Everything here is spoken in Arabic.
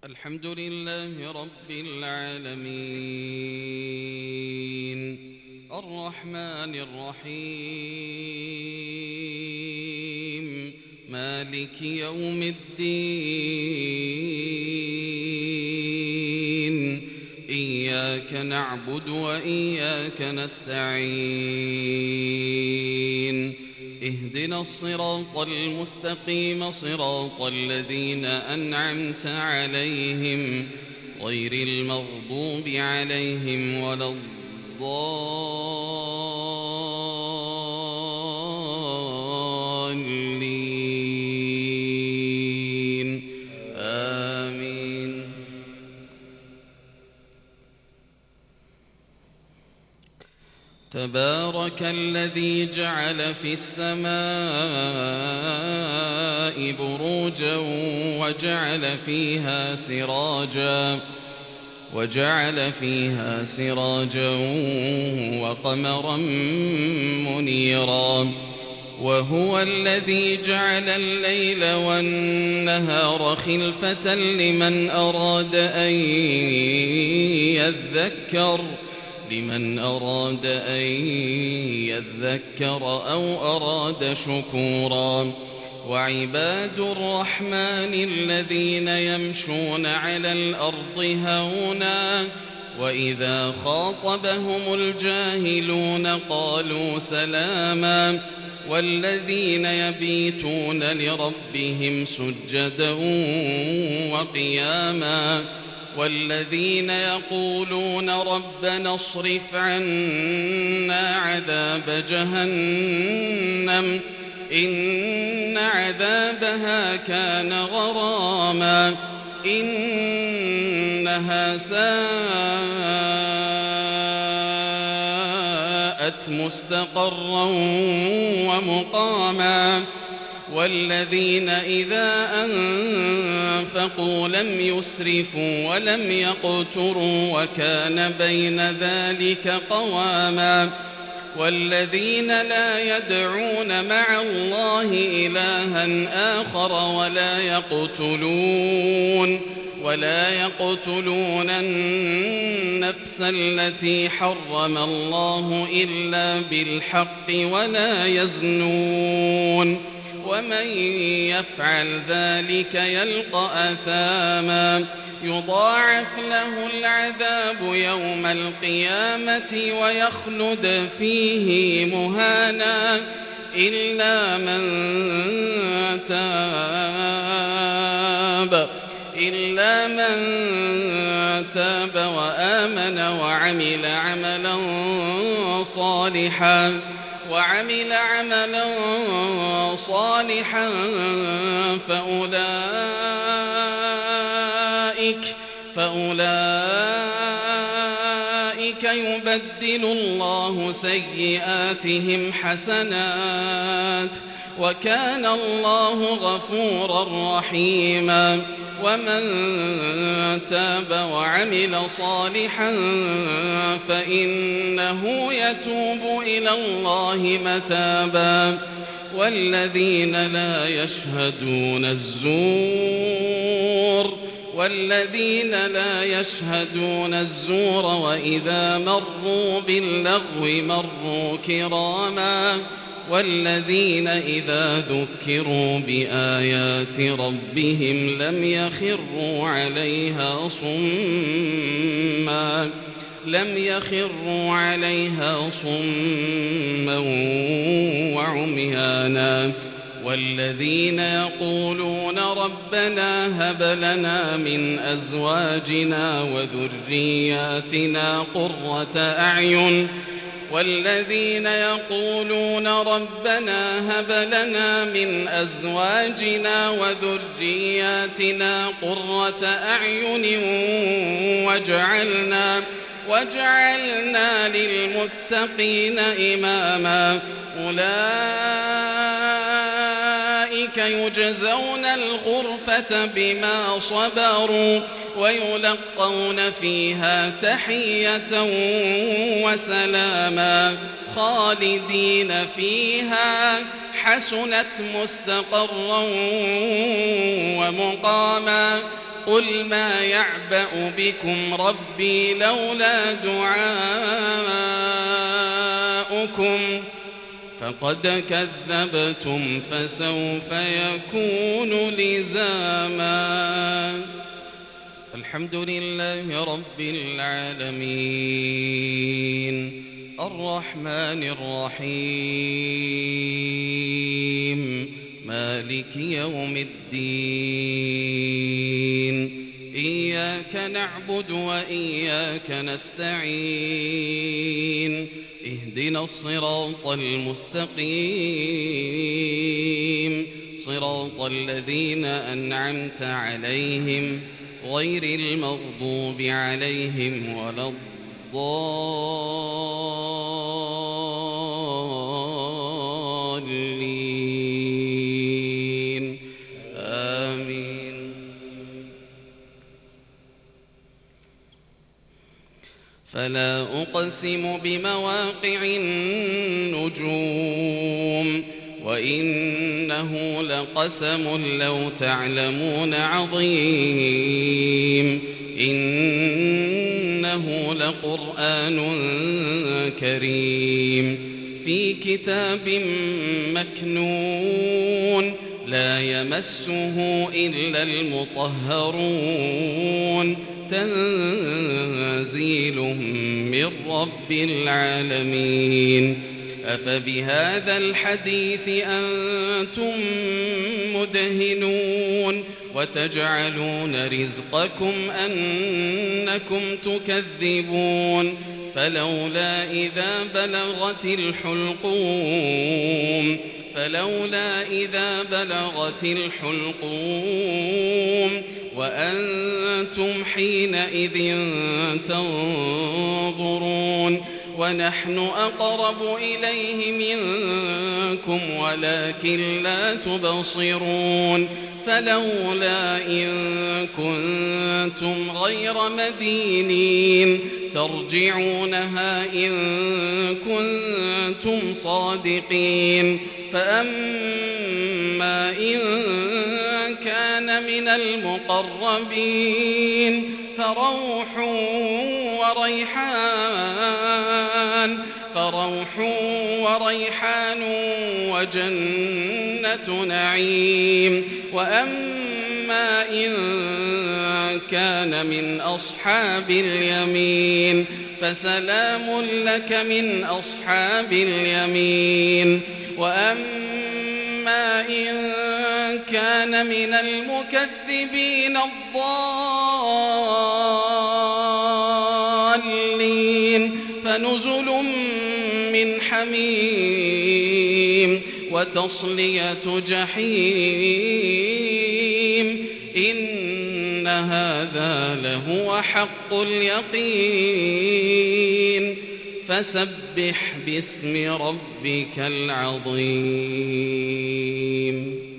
الحمد لله رب العالمين الرحمن الرحيم مالك يوم الدين إياك نعبد وإياك نستعين اهدنا الصراط المستقيم صراط الذين أنعمت عليهم غير المغضوب عليهم ولا الضالين آمين. تبارك الذي جعل في السماء بروجا وجعل فيها سراجا وقمرا منيرا وهو الذي جعل الليل والنهار خلفة لمن أراد أن يذكر أو أراد شكورا وعباد الرحمن الذين يمشون على الأرض هونا وإذا خاطبهم الجاهلون قالوا سلاما والذين يبيتون لربهم سجدا وقياما والذين يقولون ربنا اصرف عنا عذاب جهنم إن عذابها كان غراما إنها ساءت مستقرا ومقاما والذين إذا أنفقوا لم يسرفوا ولم يقتروا وكان بين ذلك قواما والذين لا يدعون مع الله إلها آخر ولا يقتلون النفس التي حرم الله إلا بالحق ولا يزنون ومن يفعل ذلك يلقى أثاما يضاعف له العذاب يوم القيامة ويخلد فيه مهانا إلا من تاب وآمن وعمل عملا صالحا فأولئك يبدل الله سيئاتهم حسنات وكان الله غفورا رحيما ومن تاب وعمل صالحا فإنه يتوب إلى الله متابا والذين لا يشهدون الزور وإذا مروا باللغو مروا كراما والذين إذا ذكروا بآيات ربهم لم يخروا عليها صما وعميانا والذين يقولون ربنا هب لنا من أزواجنا وذرياتنا قرة أعين وجعلنا للمتقين إماما أولئك يجزون الغرفة بما صبروا ويلقون فيها تحية وسلاما خالدين فيها حسنت مستقرا ومقاما قل ما يعبأ بكم ربي لولا دعاؤكم فقد كذبتم فسوف يكون لزاما. الحمد لله رب العالمين الرحمن الرحيم مالك يوم الدين إياك نعبد وإياك نستعين اهدنا الصراط المستقيم صراط الذين أنعمت عليهم غير المغضوب عليهم ولا الضالين آمين. فلا أقسم بمواقع النجوم وإنه لقسم لو تعلمون عظيم إنه لقرآن كريم في كتاب مكنون لا يمسه إلا المطهرون تنزيل من رب العالمين. أفبهذا الحديث أنتم مدهنون وتجعلون رزقكم أنكم تكذبون فلولا إذا بلغت الحلقوم وأنتم حينئذ تنظرون ونحن أقرب إليه منكم ولكن لا تبصرون فلولا إن كنتم غير مدينين ترجعونها إن كنتم صادقين فأما إن كان من المقربين فروح وريحان وجنة نعيم. وأما إن كان من أصحاب اليمين فسلام لك من أصحاب اليمين. وأما إن كان من المكذبين الضالين فنزل من حميم وتصلية جحيم إن هذا لهو حق اليقين فسبح باسم ربك العظيم.